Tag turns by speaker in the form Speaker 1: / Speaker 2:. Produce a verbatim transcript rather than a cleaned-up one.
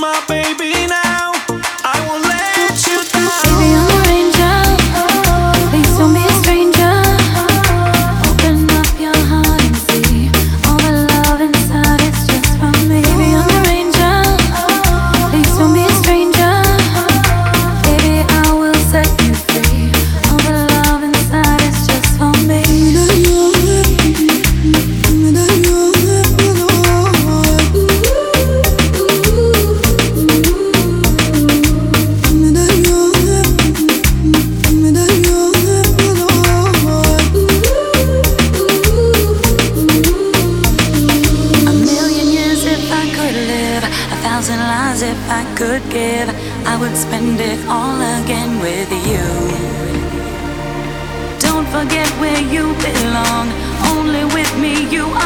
Speaker 1: my baby now. I won't let you down.
Speaker 2: Baby, I'm a ranger. Please don't be a stranger. Open up your heart and see all the love inside. It's just for me. Baby, I'm a ranger. Please don't be a stranger. Baby, I will set you free. All the love inside is just for me. A million years if I could live, a thousand lives if I could give, I would spend it all again with you. Don't forget where you belong. Only with me you